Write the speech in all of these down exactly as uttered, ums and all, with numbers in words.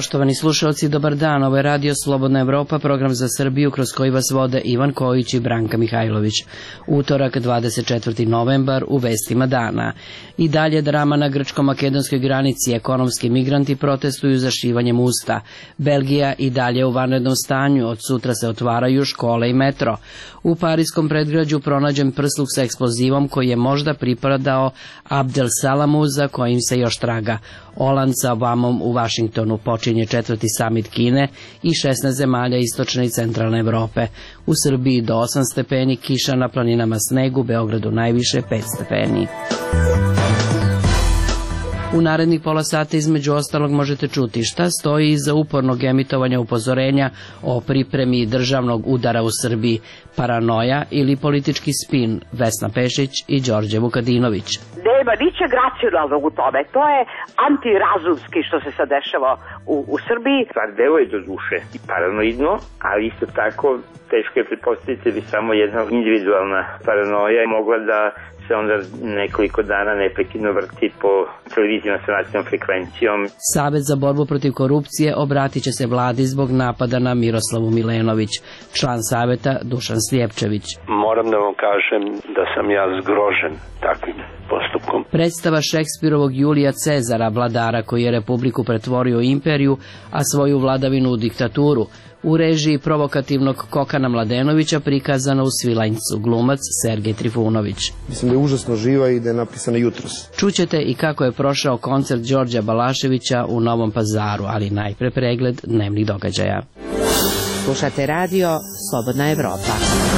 Poštovani slušalci, dobar dan. Ovo je Radio Slobodna Evropa, program za Srbiju kroz koji vas vode Ivan Kojić i Branka Mihajlović. Utorak, dvadeset četvrti novembar, u vestima dana. I dalje drama na grčko-makedonskoj granici. Ekonomski migranti protestuju za šivanjem usta. Belgija i dalje u vanrednom stanju. Od sutra se otvaraju škole i metro. U parijskom predgrađu pronađen prsluk sa eksplozivom koji je možda pripadao Abdel Salamu, za kojim se još traga. Oland sa Obamom u Vašingtonu. Počinje četvrti samit Kine i šesnaest zemalja istočne i centralne Evrope. U Srbiji do osam stepeni, kiša, na planinama snegu, u Beogradu najviše pet stepeni. U narednih pola sata između ostalog možete čuti šta stoji iza upornog emitovanja upozorenja o pripremi državnog udara u Srbiji, paranoja ili politički spin, Vesna Pešić i Đorđe Vukadinović. Nema ničeg racionalnog u tome, to je antirazumski što se sad dešava u, u Srbiji. Stvar delo je do duše i paranoidno, ali isto tako teško je pretpostaviti da samo jedna individualna paranoja je mogla da se onda nekoliko dana neprekidno vrti po televizijama sa nacionalnom frekvencijom. Savet za borbu protiv korupcije obratit će se vladi zbog napada na Miroslavu Milenović. Član saveta Dušan Slijepčević. Moram da vam kažem da sam ja zgrožen takvim postupkom. Predstava Šekspirovog Julija Cezara, vladara koji je Republiku pretvorio u imperiju, a svoju vladavinu u diktaturu, u režiji provokativnog Kokana Mladenovića, prikazana u Svilajncu, glumac Sergej Trifunović. Mislim da je užasno živa i da je napisana jutros. Čućete i kako je prošao koncert Đorđa Balaševića u Novom Pazaru, ali najpre pregled dnevnih događaja. Slušate radio Slobodna Evropa.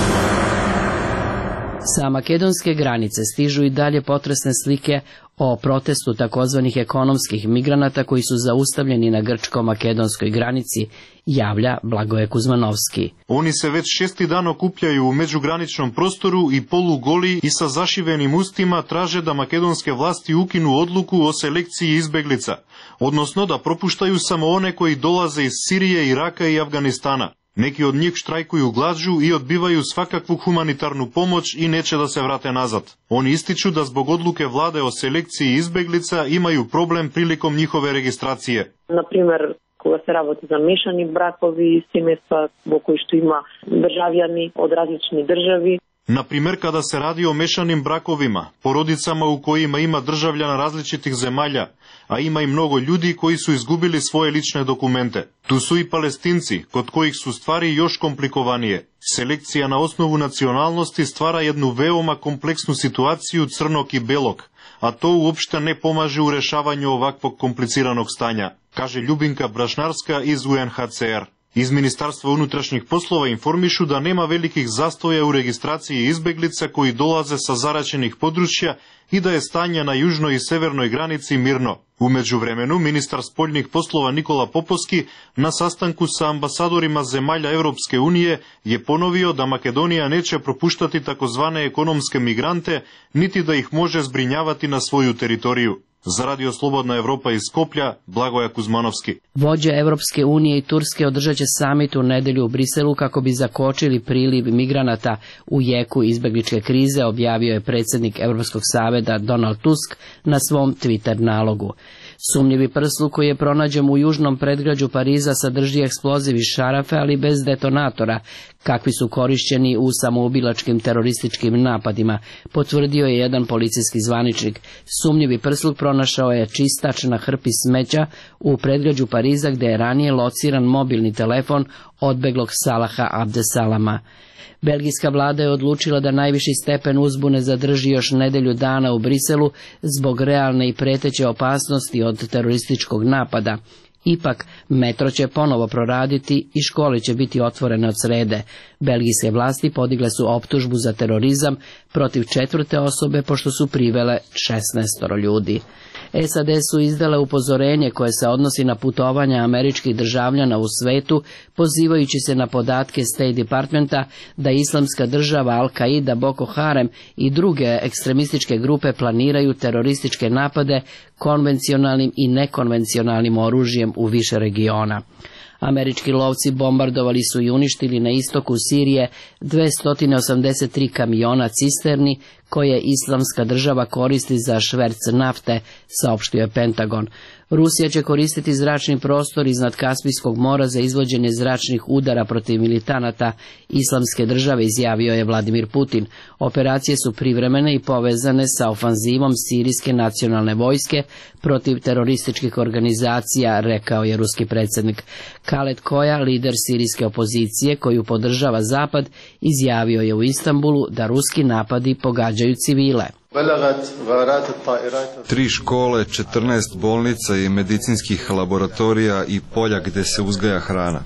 Sa makedonske granice stižu i dalje potresne slike o protestu takozvanih ekonomskih migranata koji su zaustavljeni na grčko-makedonskoj granici, javlja Blagoje Kuzmanovski. Oni se već šesti dan okupljaju u međugraničnom prostoru i polugoli i sa zašivenim ustima traže da makedonske vlasti ukinu odluku o selekciji izbeglica, odnosno da propuštaju samo one koji dolaze iz Sirije, Iraka i Afganistana. Neki od njih štrajkuju glađu i odbivaju svakakvu humanitarnu pomoć i neće da se vrate nazad. Oni ističu da zbog odluke vlade o selekciji izbeglica imaju problem prilikom njihove registracije. Na primjer, kога se работи za mešani brakovi, семејства во кои што има државјани од различни држави. Na primjer, kada se radi o mešanim brakovima, porodicama u kojima ima državljana različitih zemalja, a ima i mnogo ljudi koji su izgubili svoje lične dokumente. Tu su i Palestinci, kod kojih su stvari još komplikovanije. Selekcija na osnovu nacionalnosti stvara jednu veoma kompleksnu situaciju crnog i belog, a to uopšte ne pomaže u rešavanju ovakvog kompliciranog stanja, kaže Ljubinka Brašnarska iz U N H C R. Iz Ministarstva unutrašnjih poslova informišu da nema velikih zastoja u registraciji izbeglica koji dolaze sa zaraćenih područja i da je stanje na južnoj i severnoj granici mirno. U međuvremenu, ministar spoljnih poslova Nikola Popovski na sastanku sa ambasadorima zemalja Evropske unije je ponovio da Makedonija neće propuštati takozvane ekonomske migrante, niti da ih može zbrinjavati na svoju teritoriju. Za Radio Slobodna Evropa iz Skoplja, Blagoja Kuzmanovski. Vođe Evropske unije i Turske održat će samit u nedelju u Briselu kako bi zakočili priliv migranata u jeku izbegličke krize, objavio je predsjednik Evropskog saveta Donald Tusk na svom Twitter nalogu. Sumnjivi prsluk koji je pronađen u južnom predgrađu Pariza sadrži eksploziv iz šarafe, ali bez detonatora, kakvi su korišćeni u samoubilačkim terorističkim napadima, potvrdio je jedan policijski zvaničnik. Sumnjivi prsluk pronašao je čistač na hrpi smeća u predgrađu Pariza, gde je ranije lociran mobilni telefon odbeglog Salaha Abdesalama. Belgijska vlada je odlučila da najviši stepen uzbune zadrži još nedelju dana u Briselu zbog realne i preteće opasnosti od terorističkog napada. Ipak, metro će ponovo proraditi i škole će biti otvorene od srede. Belgijske vlasti podigle su optužbu za terorizam protiv četvrte osobe pošto su privele šesnaest ljudi. S A D su izdale upozorenje koje se odnosi na putovanja američkih državljana u svetu, pozivajući se na podatke State Departmenta da Islamska država, Al-Qaida, Boko Haram i druge ekstremističke grupe planiraju terorističke napade konvencionalnim i nekonvencionalnim oružjem u više regiona. Američki lovci bombardovali su i uništili na istoku Sirije dvesta osamdeset tri kamiona cisterni koje islamska država koristi za šverc nafte, saopštio je Pentagon. Rusija će koristiti zračni prostor iznad Kaspijskog mora za izvođenje zračnih udara protiv militanata islamske države, izjavio je Vladimir Putin. Operacije su privremene i povezane sa ofanzivom sirijske nacionalne vojske protiv terorističkih organizacija, rekao je ruski predsjednik. Khaled Koja, lider sirijske opozicije koju podržava Zapad, izjavio je u Istanbulu da ruski napadi pogađaju civile. Tri škole, četrnaest bolnica i medicinskih laboratorija i polja gdje se uzgaja hrana.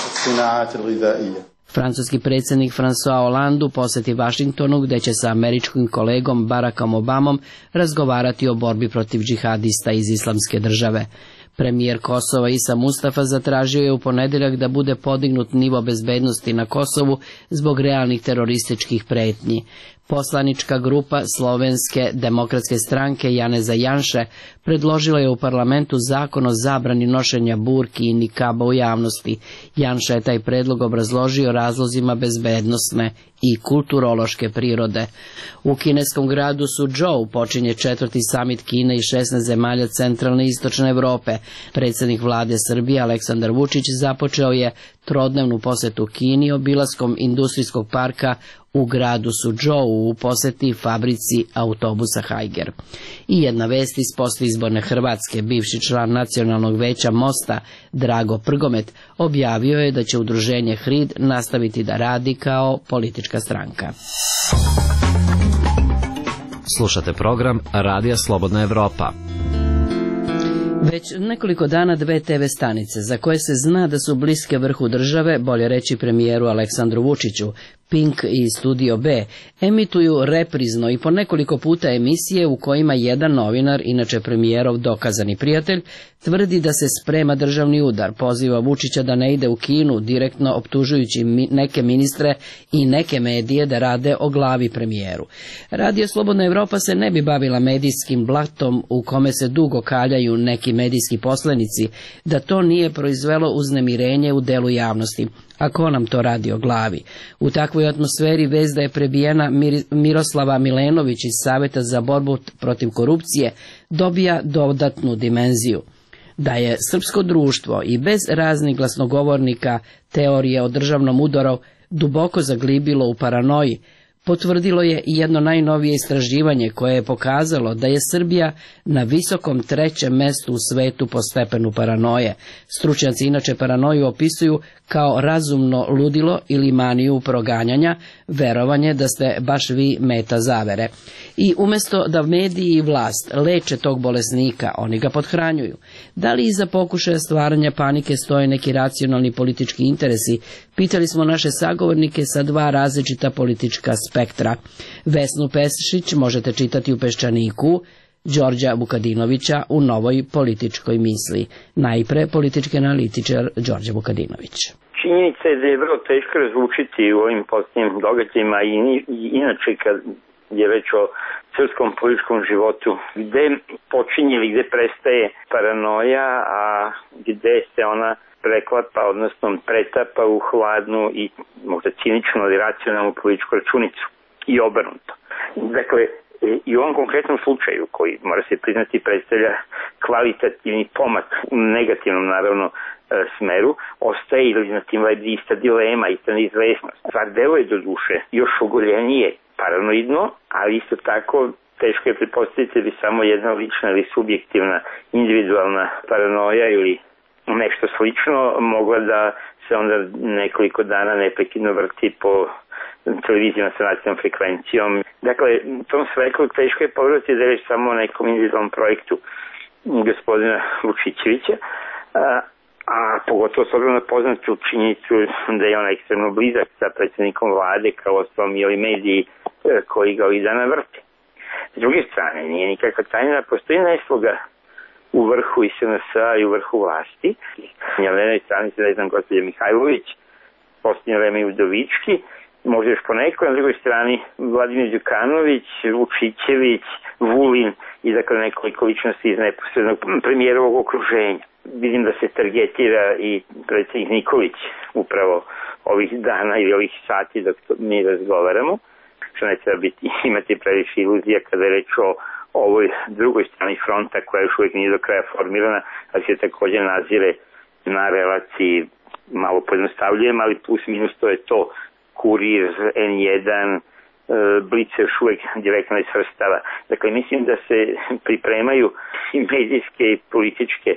Francuski predsjednik François Hollande posjeti Vašingtonu gdje će sa američkim kolegom Barackom Obamom razgovarati o borbi protiv džihadista iz islamske države. Premijer Kosova Isa Mustafa zatražio je u ponedjeljak da bude podignut nivo bezbednosti na Kosovu zbog realnih terorističkih pretnji. Poslanička grupa Slovenske demokratske stranke Janeza Janše predložila je u parlamentu zakon o zabrani nošenja burki i nikaba u javnosti. Janša je taj predlog obrazložio razlozima bezbednosne i kulturološke prirode. U kineskom gradu Suzhou počinje četvrti samit Kine i šesnaest zemalja centralne i istočne Evrope. Predsjednik vlade Srbije Aleksandar Vučić započeo je trodnevnu posjetu Kini obilaskom industrijskog parka u gradu Suzhou u posjeti fabrici autobusa Haiger. I jedna vest iz postizborne Hrvatske, bivši član nacionalnog veća Mosta Drago Prgomet objavio je da će udruženje H R I D nastaviti da radi kao politička stranka. Slušate program Radija Slobodna Evropa. Već nekoliko dana dve te ve stanice, za koje se zna da su bliske vrhu države, bolje reći premijeru Aleksandru Vučiću, Pink i Studio B, emituju reprizno i po nekoliko puta emisije u kojima jedan novinar, inače premijerov dokazani prijatelj, tvrdi da se sprema državni udar, poziva Vučića da ne ide u Kinu, direktno optužujući neke ministre i neke medije da rade o glavi premijeru. Radio Slobodna Evropa se ne bi bavila medijskim blatom u kome se dugo kaljaju neki medijski poslanici, da to nije proizvelo uznemirenje u delu javnosti. A ko nam to radi o glavi? U takvoj atmosferi vest da je prebijena Miroslava Milenović iz Saveta za borbu protiv korupcije dobija dodatnu dimenziju. Da je srpsko društvo i bez raznih glasnogovornika teorije o državnom udaru duboko zaglibilo u paranoji, potvrdilo je i jedno najnovije istraživanje koje je pokazalo da je Srbija na visokom trećem mestu u svetu po stepenu paranoje. Stručnjaci inače paranoju opisuju kao razumno ludilo ili maniju proganjanja, verovanje da ste baš vi meta zavere. I umjesto da mediji i vlast leče tog bolesnika, oni ga pothranjuju. Da li iza pokušaja stvaranja panike stoje neki racionalni politički interesi? Pitali smo naše sagovornike sa dva različita politička spektra. Vesnu Pešić možete čitati u Peščaniku, Đorđa Vukadinovića u Novoj političkoj misli. Najpre politički analitičar Đorđe Vukadinović. Činjenica je da je vrlo teško razlučiti u ovim posljednjim događajima i inače kad je već o srpskom političkom životu, gde počinje ili gde prestaje paranoja, a gde se ona preklapa, odnosno pretapa u hladnu i možda ciničnu ali racionalnu političku računicu i obrnuto. Dakle, i u ovom konkretnom slučaju, koji mora se priznati predstavlja kvalitativni pomak u negativnom naravno smeru, ostaje ili na tim ledi ista dilema, ista neizvesnost. Stvar deluje do duše još ogoljenije, paranoidno, ali isto tako teško je pretpostaviti da samo jedna lična ili subjektivna individualna paranoja ili nešto slično mogla da se onda nekoliko dana neprekidno vrti po televizijama sa nacionalnom frekvencijom. Dakle, u tom svetlu teško je pogledati da je samo o nekom individualnom projektu gospodina Vučićevića, a, a pogotovo s obzirom na poznatu činjenicu da je on ekstremno blizak sa predsjednikom vlade, kao ostalom i ovi mediji koji ga ovih dana vrte. S druge strane, nije nikakva tajna da postoji nesloga u vrhu i es en es a i u vrhu vlasti. Na jednoj strani se, ne znam, gospođa Mihajlović, posljednje vreme i Udovički, možda još poneko, na drugoj strani Vladimir Đukanović, Vučićević, Vulin i dakle nekoliko ličnosti iz neposrednog premijerovog okruženja. Vidim da se targetira i predsjednik Nikolić upravo ovih dana ili ovih sati dok mi razgovaramo. što ne treba biti, imati previše iluzija kada je reč o ovoj drugoj strani fronta koja još uvijek nije do kraja formirana, a se također nazire na relaciji, malo pojednostavljujem, ali plus minus to je to, Kurir, en jedan, Blic još uvijek direktno iz svrstava. Dakle, mislim da se pripremaju i medijske i političke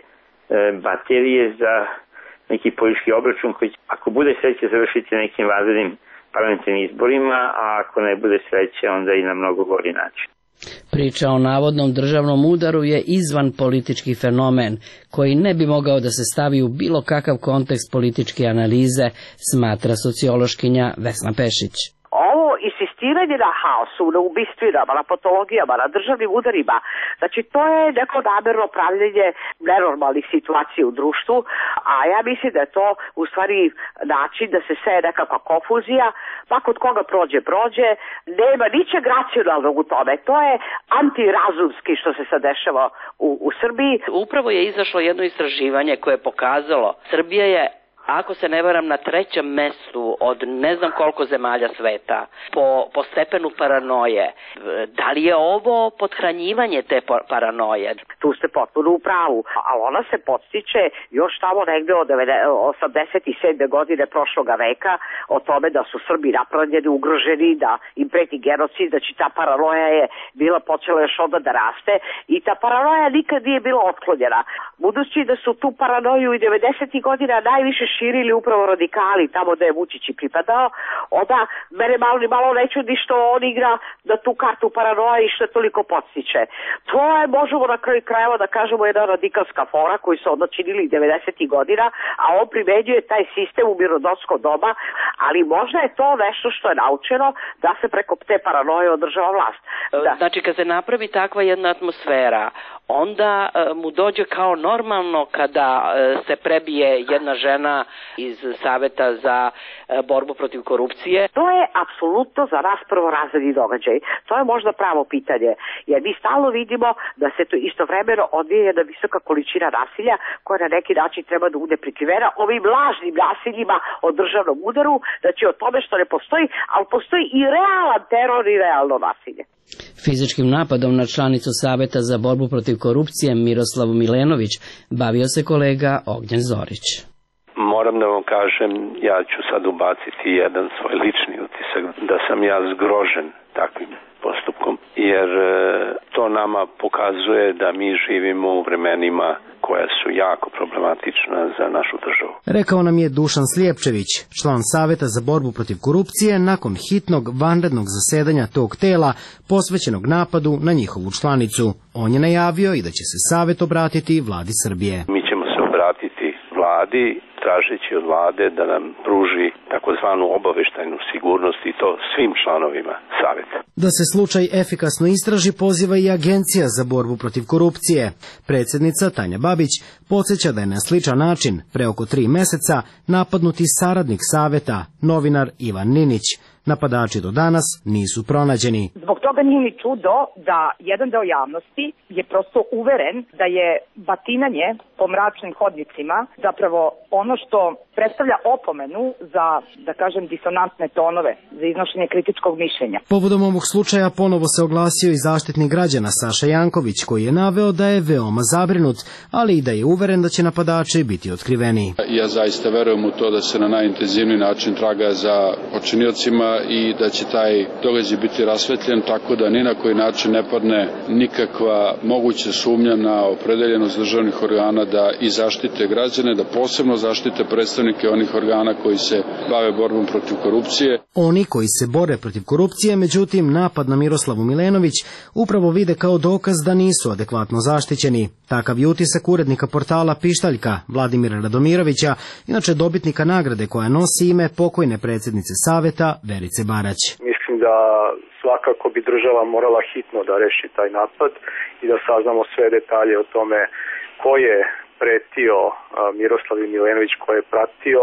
baterije za neki politički obračun koji, ako bude sreće, završiti nekim vanrednim parlamentarnim izborima, a ako ne bude sreće, onda i na mnogo gori način. Priča o navodnom državnom udaru je izvan politički fenomen, koji ne bi mogao da se stavi u bilo kakav kontekst političke analize, smatra sociološkinja Vesna Pešić. Ovo insistiranje na haosu, na ubistvima, na patologijama, na državnim udarima, znači to je neko namerno pravljenje nenormalnih situacija u društvu, a ja mislim da je to u stvari način da se seje nekakva konfuzija, pa kod koga prođe, prođe, nema ničeg racionalnog u tome, to je antirazumski što se sad dešava u, u Srbiji. Upravo je izašlo jedno istraživanje koje je pokazalo, Srbija je, ako se ne varam, na trećem mestu od ne znam koliko zemalja sveta po, po stepenu paranoje. Da li je ovo podhranjivanje te paranoje? Tu ste potpuno u pravu, ali ona se podstiče još tamo negde od osamdeset sedme godine prošloga veka o tome da su Srbi napravljeni, ugroženi, da im preti genocid, da će ta paranoja je bila počela još onda da raste i ta paranoja nikad nije bila otklonjena. Budući da su tu paranoju i devedesetih godina najviše širili upravo radikali tamo da je Vučić i pripadao, onda mene malo, malo ne čudi što on igra na tu kartu paranoja i što je toliko podstiče. To je, možemo na kraju krajeva da kažemo, jedna radikalska fora koju su onda činili devedesetih godina, a on primenjuje taj sistem u mirnodopsko doba, ali možda je to nešto što je naučeno da se preko te paranoje održava vlast. Da. Znači, kad se napravi takva jedna atmosfera, onda uh, mu dođe kao normalno kada uh, se prebije jedna žena iz Saveta za uh, borbu protiv korupcije. To je apsolutno za nas prvorazredni događaj. To je možda pravo pitanje, jer mi stalno vidimo da se to istovremeno odvija jedna visoka količina nasilja koja na neki način treba da bude prikrivena ovim lažnim nasiljima o državnom udaru, znači o tome što ne postoji, ali postoji i realan teror i realno nasilje. Fizičkim napadom na članicu Saveta za borbu protiv korupcije Miroslavu Milenović bavio se kolega Ognjen Zorić. Moram da vam kažem, ja ću sad ubaciti jedan svoj lični utisak, da sam ja zgrožen takvim postupkom, jer to nama pokazuje da mi živimo u vremenima koja su jako problematična za našu državu. Rekao nam je Dušan Slijepčević, član Saveta za borbu protiv korupcije, nakon hitnog vanrednog zasedanja tog tela posvećenog napadu na njihovu članicu. On je najavio i da će se Savet obratiti vladi Srbije. Mi ćemo se obratiti vladi, tražeći od vlade da nam pruži takozvanu obaveštajnu sigurnost i to svim članovima Saveta. Da se slučaj efikasno istraži poziva i Agencija za borbu protiv korupcije. Predsjednica Tanja Babić podsjeća da je na sličan način pre oko tri meseca napadnuti saradnik Saveta, novinar Ivan Ninić. Napadači do danas nisu pronađeni. Zbog toga nije ni čudo da jedan deo javnosti je prosto uveren da je batinanje po mračnim hodnicima zapravo ono što predstavlja opomenu za, da kažem, disonantne tonove, za iznošenje kritičkog mišljenja. Povodom ovog slučaja ponovo se oglasio i zaštitnik građana Saša Janković, koji je naveo da je veoma zabrinut, ali i da je uveren da će napadači biti otkriveni. Ja zaista verujem u to da se na najintenzivniji način traga za počiniocima i da će taj događaj biti rasvetljen tako da ni na koji način ne padne nikakva moguća sumnja na opredeljenost državnih organa da i zaštite građane, da posebno zaštite predstavnike onih organa koji se bave borbom protiv korupcije. Oni koji se bore protiv korupcije, međutim, napad na Miroslavu Milenović upravo vide kao dokaz da nisu adekvatno zaštićeni. Takav je utisak urednika portala Pištaljka Vladimira Radomirovića, inače dobitnika nagrade koja nosi ime pokojne predsjednice Saveta Verice Barać. Mislim da svakako bi država morala hitno da reši taj napad i da saznamo sve detalje o tome ko je pretio Miroslavu Milenović, ko je pratio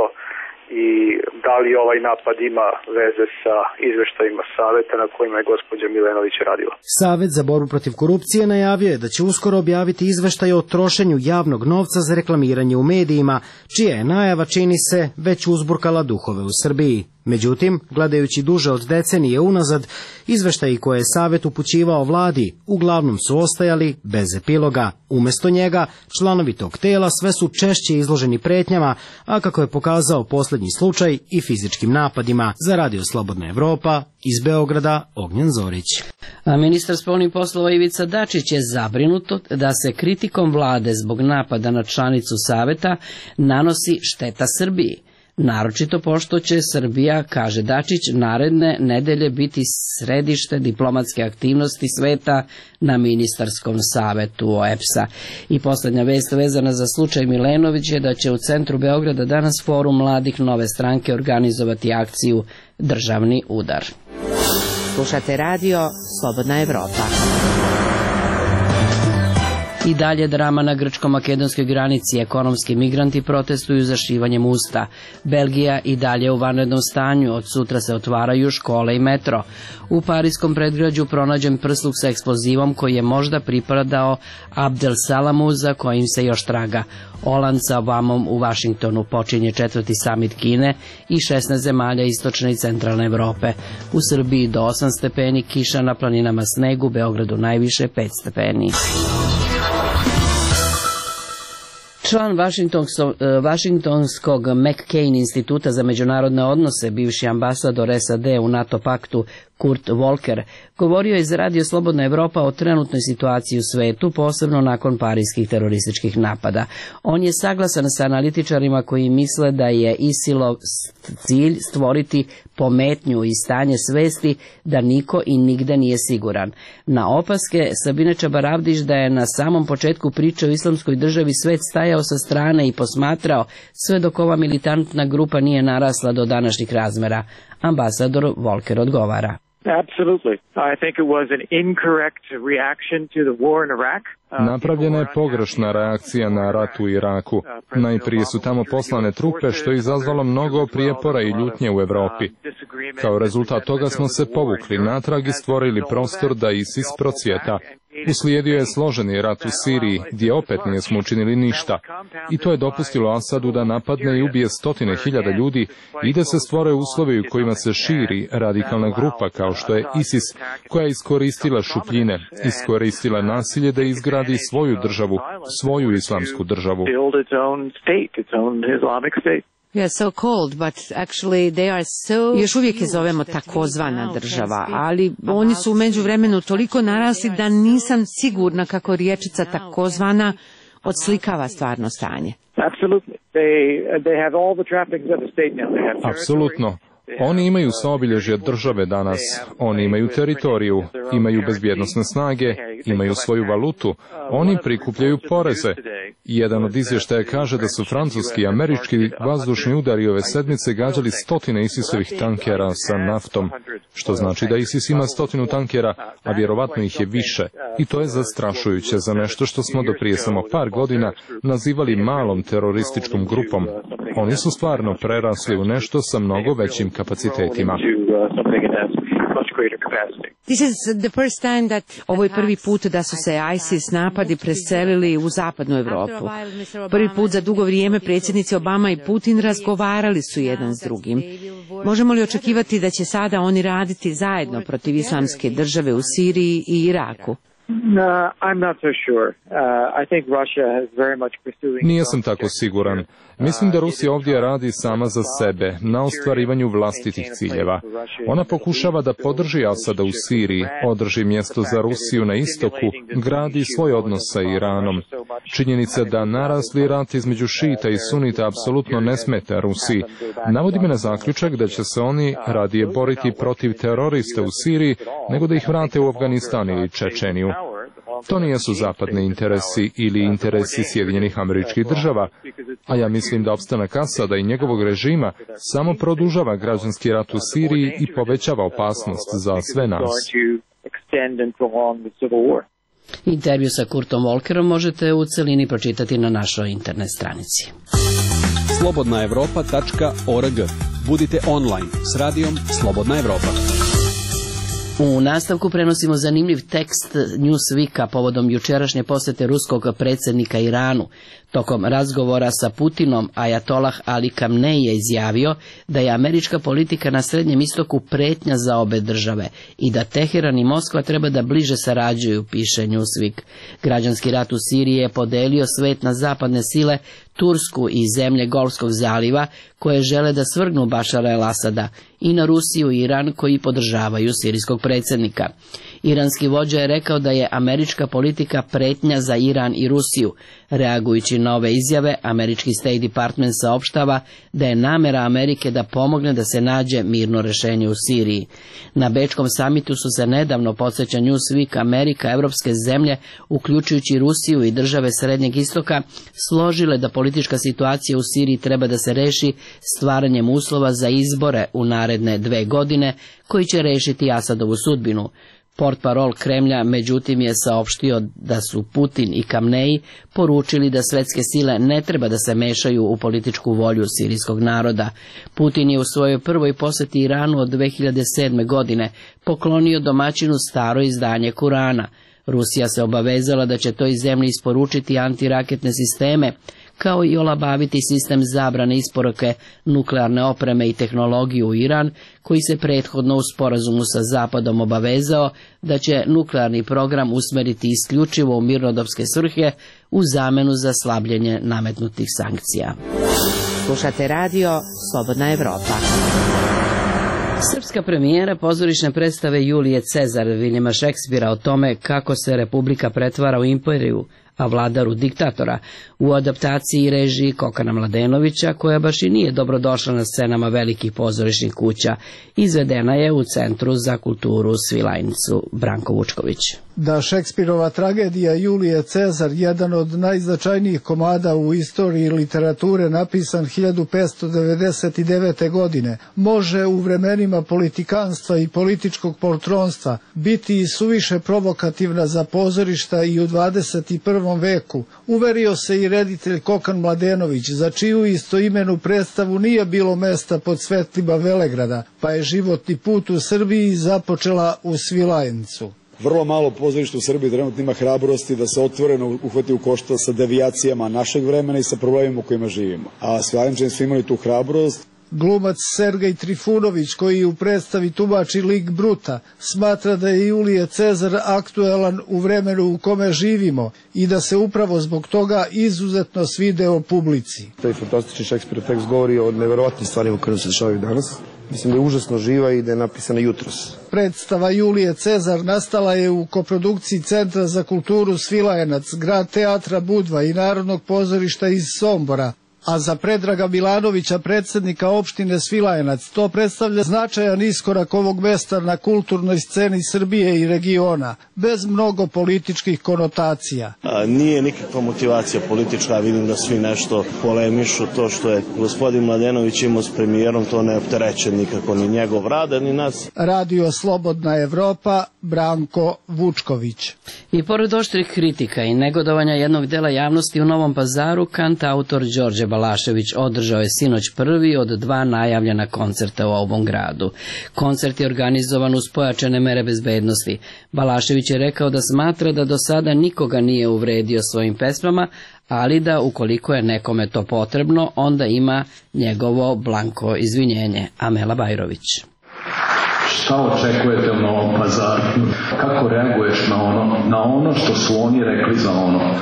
i da li ovaj napad ima veze sa izveštajima Saveta na kojima je gospođa Milenović radila. Savet za borbu protiv korupcije najavio je da će uskoro objaviti izveštaj o trošenju javnog novca za reklamiranje u medijima, čija je najava, čini se, već uzburkala duhove u Srbiji. Međutim, gledajući duže od decenije unazad, izveštaji koje je Savet upućivao vladi uglavnom su ostajali bez epiloga. Umesto njega, članovi tog tela sve su češće izloženi pretnjama, a kako je pokazao posljednji slučaj i fizičkim napadima. Za Radio Slobodna Evropa, iz Beograda, Ognjen Zorić. A ministar spoljnih poslova Ivica Dačić je zabrinuto da se kritikom vlade zbog napada na članicu Saveta nanosi šteta Srbiji. Naročito pošto će Srbija, kaže Dačić, naredne nedelje biti središte diplomatske aktivnosti sveta na ministarskom savetu O E P S-a. I posljednja vest vezana za slučaj Milenović je da će u centru Beograda danas Forum mladih Nove stranke organizovati akciju Državni udar. Slušate radio Slobodna Evropa. I dalje drama na grčko-makedonskoj granici. Ekonomski migranti protestuju za šivanjem usta. Belgija i dalje u vanrednom stanju. Od sutra se otvaraju škole i metro. U parijskom predgrađu pronađen prsluk sa eksplozivom koji je možda pripadao Abdel Salamu, za kojim se još traga. Oland sa Obamom u Vašingtonu počinje četvrti samit Kine i šesnaest zemalja istočne i centralne Evrope. U Srbiji do osam stepeni, kiša, na planinama snegu, Beogradu najviše pet stepeni. Član Vašingtonskog McCain instituta za međunarodne odnose, bivši ambasador S A D u NATO paktu Kurt Volker, govorio je za Radio Slobodna Evropa o trenutnoj situaciji u svetu, posebno nakon parijskih terorističkih napada. On je saglasan sa analitičarima koji misle da je ISIL-ov cilj stvoriti pometnju i stanje svesti da niko i nigde nije siguran. Na opaske Sabine Čabaravdić da je na samom početku priče o islamskoj državi svet stajao sa strane i posmatrao sve dok ova militantna grupa nije narasla do današnjih razmera. Ambasador Volker odgovara. Absolutely. I think it was an incorrect reaction to the war in Iraq. Napravljena je pogrešna reakcija na rat u Iraku. Najprije su tamo poslane trupe, što je izazvalo mnogo prijepora i ljutnje u Evropi. Kao rezultat toga smo se povukli natrag i stvorili prostor da ISIS procvjeta. Uslijedio je složeni rat u Siriji, gdje opet nismo učinili ništa. I to je dopustilo Asadu da napadne i ubije stotine hiljada ljudi i da se stvore uslovi u kojima se širi radikalna grupa kao što je ISIS, koja je iskoristila šupljine, iskoristila nasilje da izgradi svoju državu, svoju islamsku državu. Yeah, so called, but actually they are so... Još uvijek je zovemo takozvana država, ali oni su u međuvremenu toliko narasli da nisam sigurna kako riječica takozvana odslikava stvarno stanje. Apsolutno. Oni imaju sva obilježja države danas, oni imaju teritoriju, imaju bezbjednosne snage, imaju svoju valutu, oni prikupljaju poreze. Jedan od izvještaja kaže da su francuski i američki vazdušni udari ove sedmice gađali stotine ISIS-ovih tankera sa naftom, što znači da ISIS ima stotinu tankera, a vjerovatno ih je više. I to je zastrašujuće za nešto što smo do prije samo par godina nazivali malom terorističkom grupom. Oni su stvarno prerasli u nešto sa mnogo većim kapacitetima. Ovo je prvi put da su se ISIS napadi preselili u zapadnu Evropu. Prvi put za dugo vrijeme predsjednici Obama i Putin razgovarali su jedan s drugim. Možemo li očekivati da će sada oni raditi zajedno protiv islamske države u Siriji i Iraku? Nisam tako siguran. Mislim da Rusija ovdje radi sama za sebe, na ostvarivanju vlastitih ciljeva. Ona pokušava da podrži Asada u Siriji, održi mjesto za Rusiju na istoku, gradi svoj odnos sa Iranom. Činjenica da narasli rat između šita i sunita apsolutno ne smeta Rusiji. Navodi me na zaključak da će se oni radije boriti protiv terorista u Siriji, nego da ih vrate u Afganistan ili Čečeniju. To nijesu zapadni interesi ili interesi Sjedinjenih Američkih Država, a ja mislim da opstanak Asada i njegovog režima samo produžava građanski rat u Siriji i povećava opasnost za sve nas. Intervju sa Kurtom Volkerom možete u celini pročitati na našoj internet stranici. slobodna evropa tačka org. Budite online s radijom Slobodna Evropa. U nastavku prenosimo zanimljiv tekst Newsweeka povodom jučerašnje posete ruskog predsjednika Iranu. Tokom razgovora sa Putinom, Ajatolah Ali Khamenei je izjavio da je američka politika na Srednjem istoku pretnja za obe države i da Teheran i Moskva treba da bliže sarađuju, piše Newsweek. Građanski rat u Siriji je podelio svet na zapadne sile, Tursku i zemlje Golfskog zaliva koje žele da svrgnu Bašara el-Asada, i na Rusiju i Iran koji podržavaju sirijskog predsjednika. Iranski vođa je rekao da je američka politika pretnja za Iran i Rusiju. Reagujući na ove izjave, američki State Department saopštava da je namera Amerike da pomogne da se nađe mirno rešenje u Siriji. Na Bečkom samitu su se nedavno, podsjeća Newsweek, Amerika, evropske zemlje, uključujući Rusiju i države Srednjeg istoka, složile da politička situacija u Siriji treba da se reši stvaranjem uslova za izbore u naredne dve godine, koji će rešiti Asadovu sudbinu. Portparol Kremlja međutim je saopštio da su Putin i Khamenei poručili da svetske sile ne treba da se mešaju u političku volju sirijskog naroda. Putin je u svojoj prvoj poseti Iranu od dve hiljade sedme. godine poklonio domaćinu staro izdanje Kurana. Rusija se obavezala da će toj zemlji isporučiti antiraketne sisteme, kao i olabaviti sistem zabrane isporuke nuklearne opreme i tehnologiju u Iran, koji se prethodno u sporazumu sa Zapadom obavezao da će nuklearni program usmeriti isključivo u mirnodopske svrhe u zamenu za slabljenje nametnutih sankcija. Slušate radio Slobodna Evropa. Srpska premijera pozorišne predstave Julije Cezar Viljema Šekspira o tome kako se republika pretvara u imperiju, a vladar u diktatora, u adaptaciji i režiji Kokana Mladenovića, koja baš i nije dobrodošla na scenama velikih pozorišnih kuća, izvedena je u Centru za kulturu u Svilajncu. Branko Vučković. Da Šekspirova tragedija Julije Cezar, jedan od najznačajnijih komada u istoriji literature, napisan hiljadu petsto devedeset devete. godine, može u vremenima politikanstva i političkog poltronstva biti i suviše provokativna za pozorišta i u dvadeset prvom veku, uverio se i reditelj Kokan Mladenović, za čiju istoimenu predstavu nije bilo mesta pod svetlima Velegrada, pa je životni put u Srbiji započela u Svilajncu. Vrlo malo pozorišta u Srbiji trenutno ima hrabrosti da se otvoreno uhvati u koštac sa devijacijama našeg vremena i sa problemima u kojima živimo. A Svilajnčani su imali tu hrabrost. Glumac Sergej Trifunović, koji u predstavi tumači lik Bruta, smatra da je Julije Cezar aktuelan u vremenu u kome živimo i da se upravo zbog toga izuzetno svideo publici. Taj fantastični Šekspirov tekst govori o neverovatnim stvarima koje se dešavaju danas. Mislim da je užasno živa i da je napisana jutros. Predstava Julije Cezar nastala je u koprodukciji Centra za kulturu Svilajenac, Grad teatra Budva i Narodnog pozorišta iz Sombora. A za Predraga Milanovića, predsjednika opštine Svilajenac, to predstavlja značajan iskorak ovog mesta na kulturnoj sceni Srbije i regiona, bez mnogo političkih konotacija. A, nije nikakva motivacija politička, vidim da svi nešto polemišu, to što je gospodin Mladenović imao s premijerom, to ne optereće nikako ni njegov rad, ni nas. Radio Slobodna Evropa, Branko Vučković. I pored oštrih kritika i negodovanja jednog dela javnosti u Novom Pazaru, kantautor Đorđe Balašević održao je sinoć prvi od dva najavljena koncerta u ovom gradu. Koncert je organizovan uz pojačane mere bezbednosti. Balašević je rekao da smatra da do sada nikoga nije uvredio svojim pesmama, ali da ukoliko je nekome to potrebno, onda ima njegovo blanko izvinjenje. Amela Bajrović. Šta očekujete u Novom Pazaru? Kako reaguješ na ono, na ono što su oni rekli za ono?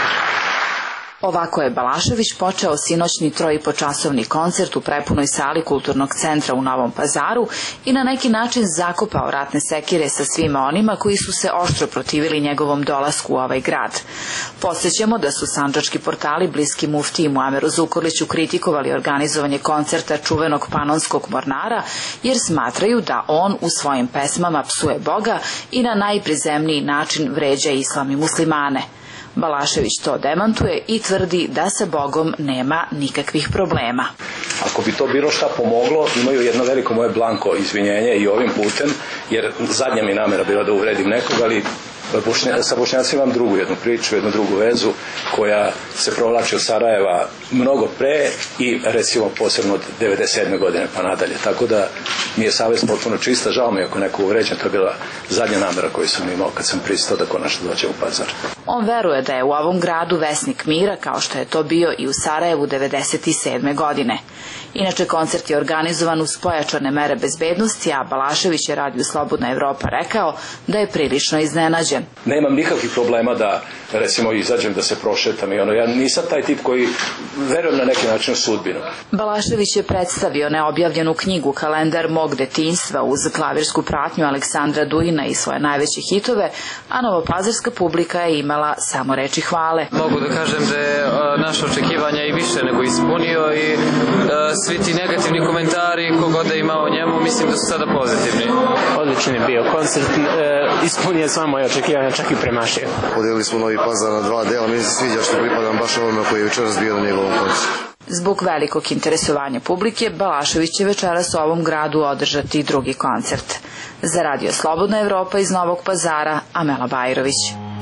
Ovako je Balašević počeo sinoćni trojipočasovni koncert u prepunoj sali Kulturnog centra u Novom Pazaru i na neki način zakopao ratne sekire sa svima onima koji su se oštro protivili njegovom dolasku u ovaj grad. Podsjećamo da su sandžački portali bliski muftiji Muameru Zukorliću kritikovali organizovanje koncerta čuvenog panonskog mornara, jer smatraju da on u svojim pesmama psuje Boga i na najprizemniji način vređa islam i muslimane. Balašević to demantuje i tvrdi da sa Bogom nema nikakvih problema. Ako bi to bilo šta pomoglo, imaju jedno veliko moje blanko izvinjenje i ovim putem, jer zadnja mi namera bila da uvredim nekog, ali Bošnja, sa Bošnjacima imam drugu jednu priču, jednu drugu vezu koja se provlači od Sarajeva mnogo pre i recimo posebno od devedeset sedme godine pa nadalje. Tako da mi je savest potpuno čista, žao mi ako neko uvređen, to je bila zadnja namera koju sam imao kad sam pristao da konačno dođem u Pazar. On veruje da je u ovom gradu vesnik mira kao što je to bio i u Sarajevu devedeset sedme godine. Inače, koncert je organizovan uz pojačane mere bezbednosti, a Balašević je Radio Slobodna Evropa rekao da je prilično iznenađen. Nemam nikakvih problema da, recimo, izađem da se prošetam i ono, ja nisam taj tip koji verujem na neki način u sudbinu. Balašević je predstavio neobjavljenu knjigu Kalendar mog detinjstva uz klavirsku pratnju Aleksandra Dujina i svoje najveće hitove, a novopazarska publika je imala samo reči hvale. Mogu da kažem da je naše očekivanja i više nego ispunio i svi ti negativni komentari kogod da ima o njemu, mislim da su sada pozitivni. Odličan je bio koncert, e, ispunio sva moje očekivanja, čak i premašio. Podelili smo Novi Pazar na dva dela, mi se sviđa što pripadam baš ovome koji je večeras bio na njegovom koncertu. Zbog velikog interesovanja publike, Balašević će večeras u ovom gradu održati drugi koncert. Za Radio Slobodna Evropa iz Novog Pazara, Amela Bajrović.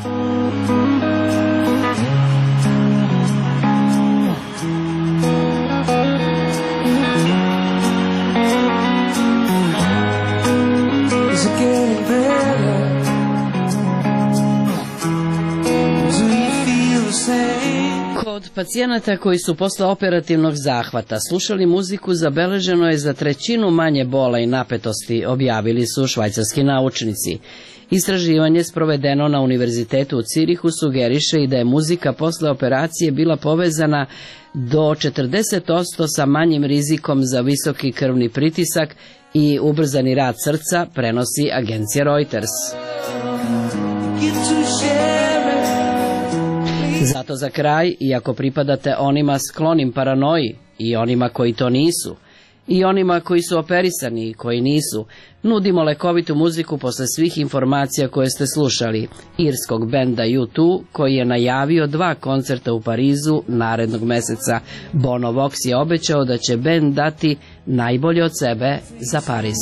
Kod pacijenata koji su posle operativnog zahvata slušali muziku zabeleženo je za trećinu manje bola i napetosti, objavili su švajcarski naučnici. Istraživanje sprovedeno na Univerzitetu u Cirihu sugeriše i da je muzika posle operacije bila povezana do četrdeset posto sa manjim rizikom za visoki krvni pritisak i ubrzani rad srca, prenosi agencija Reuters. Zato za kraj, iako pripadate onima sklonim paranoji i onima koji to nisu, i onima koji su operisani i koji nisu, nudimo lekovitu muziku posle svih informacija koje ste slušali, irskog benda U dva koji je najavio dva koncerta u Parizu narednog meseca. Bono Vox je obećao da će bend dati najbolje od sebe za Pariz.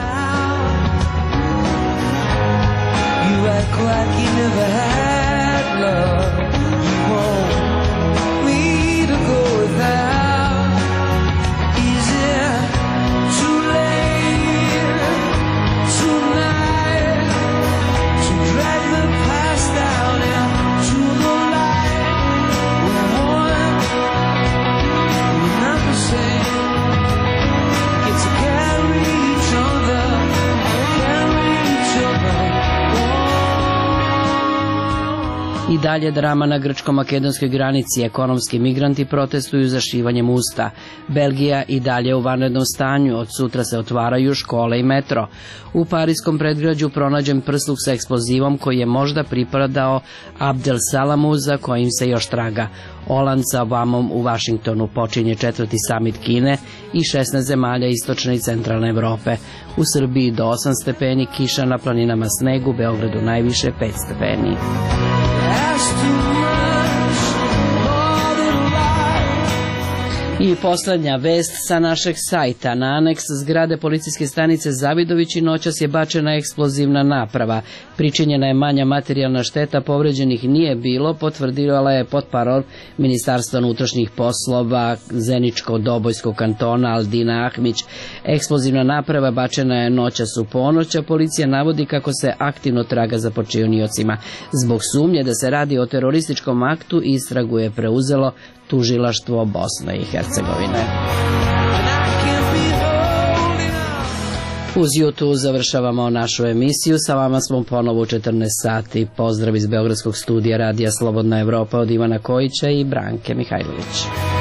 I dalje drama na grčko-makedonskoj granici. Ekonomski migranti protestuju za šivanjem usta. Belgija i dalje u vanrednom stanju. Od sutra se otvaraju škole i metro. U parijskom predgrađu pronađen prsluk sa eksplozivom koji je možda pripadao Abdel Salamu, za kojim se još traga. Holand sa Obamom u Vašingtonu. Počinje četvrti samit Kine i šesnaest zemalja istočne i centralne Evrope. U Srbiji do osam stepeni, kiša na planinama, snegu, Beogradu najviše pet stepeni. I poslednja vest sa našeg sajta. Na aneks zgrade policijske stanice Zavidović i noćas je bačena eksplozivna naprava. Pričinjena je manja materijalna šteta, povređenih nije bilo, potvrdila je potparol Ministarstva unutrašnjih poslova Zeničko-Dobojskog kantona Aldina Ahmić. Eksplozivna naprava bačena je noćas u ponoć, a policija navodi kako se aktivno traga za počiniocima. Zbog sumnje da se radi o terorističkom aktu, istragu je preuzelo tužilaštvo Bosne i Hercegovine. Uz YouTube završavamo našu emisiju. Sa vama smo ponovo u četrnaest sati. Pozdrav iz Beogradskog studija Radija Slobodna Evropa od Ivana Kojića i Branke Mihajlović.